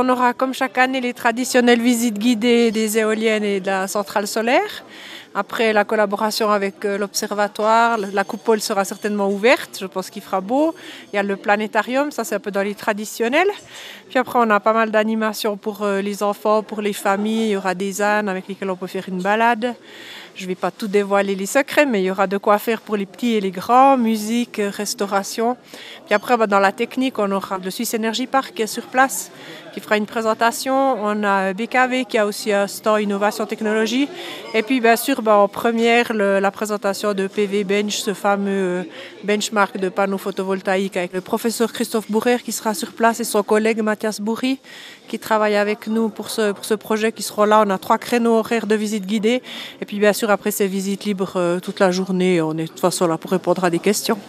On aura comme chaque année les traditionnelles visites guidées des éoliennes et de la centrale solaire. Après la collaboration avec l'observatoire, la coupole sera certainement ouverte, je pense qu'il fera beau. Il y a le planétarium, ça c'est un peu dans les traditionnels. Puis après on a pas mal d'animations pour les enfants, pour les familles. Il y aura des ânes avec lesquels on peut faire une balade. Je ne vais pas tout dévoiler les secrets, mais il y aura de quoi faire pour les petits et les grands, musique, restauration. Puis après, dans la technique, on aura le Suisse Energy Park qui est sur place, qui fera une présentation. On a BKV qui a aussi un stand Innovation Technologie. Et puis, bien sûr, en première, la présentation de PV Bench, ce fameux benchmark de panneaux photovoltaïques avec le professeur Christophe Bourrer qui sera sur place et son collègue Mathias Bourri qui travaille avec nous pour ce projet qui seront là. On a 3 créneaux horaires de visite guidée. Et puis, bien sûr, après ces visites libres toute la journée, on est de toute façon là pour répondre à des questions.